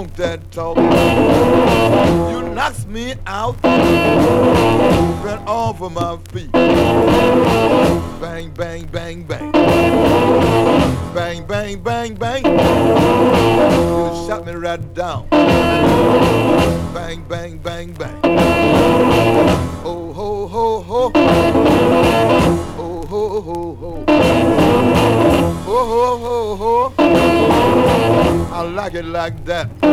want that talk. You knocks me out, been off of my feet. Bang, bang, bang, bang. Bang, bang, bang, bang. You shot me right down. Bang, bang, bang, bang. Oh, ho, ho, ho. Oh, ho, ho, ho. Oh, ho, ho, ho. I like it like that.